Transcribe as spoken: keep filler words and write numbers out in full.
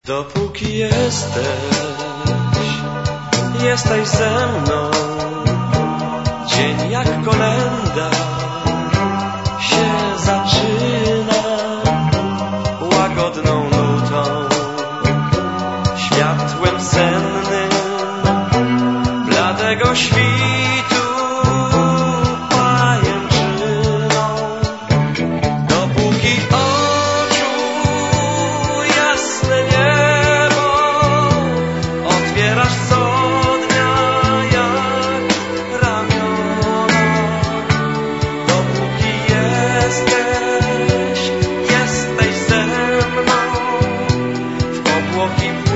Dopóki jesteś, jesteś ze mną, dzień jak kolenda się zaczyna łagodną nutą, światłem sennym bladego świtu pajęczyną. Dopóki oczu jasne niebo otwierasz co dnia jak ramiona. Dopóki jesteś, jesteś ze mną w obłoki